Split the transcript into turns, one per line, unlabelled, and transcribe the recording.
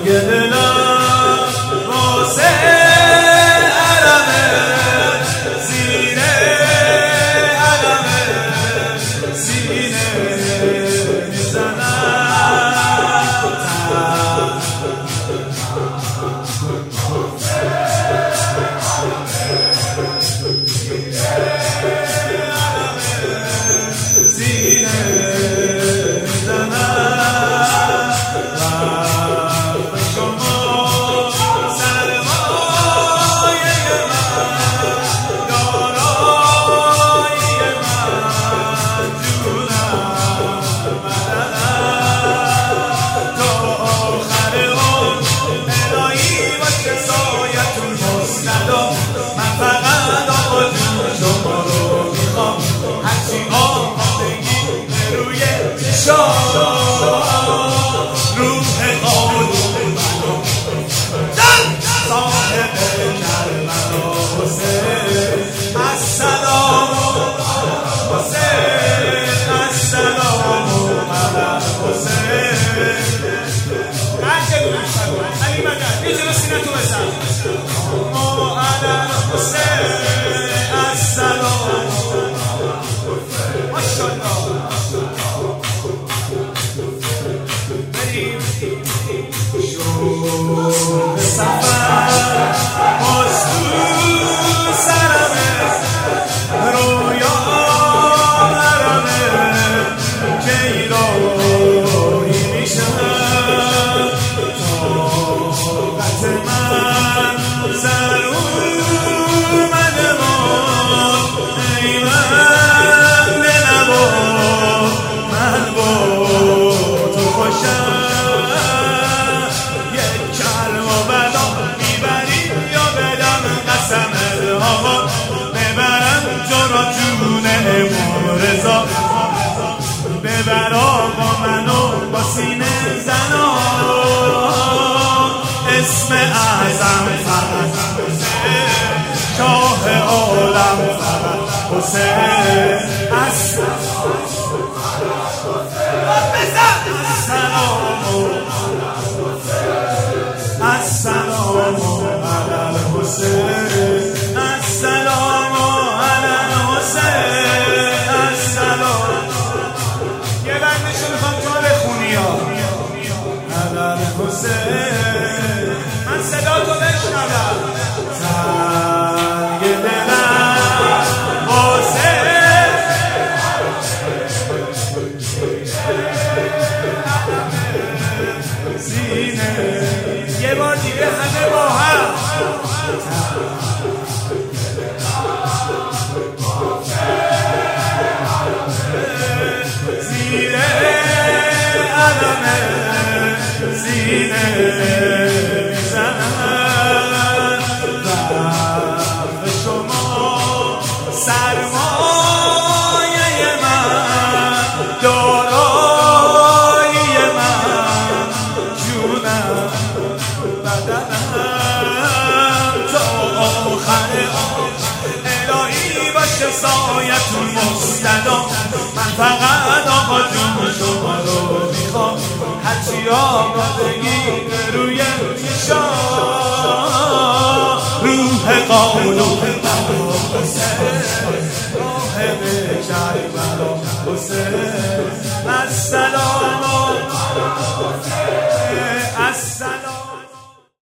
یه دلم واسه علمه زیر علمه سینه میزنم زینه ببرا با منو با سینه زنا اسم اعظم فقط حسین شاه عالم فقط حسین السلام علی الحسین السلام علی الحسین السلام یه بندشو میخوام تو بخونی ها علی الحسین من صدا تو بشنوم سنگ دلم واسه سینه یه بار دیگه همه با هم زیر علمه زینه میزنم وقت شما سرمایه من دارایی من جونم بدنم تا آخر الهی باشه سایتون مستدام من فقط آقا جون شما رو میخوام هرچی آمادگی روی چشا روح قانون حسین راه به کربلا حسین السلام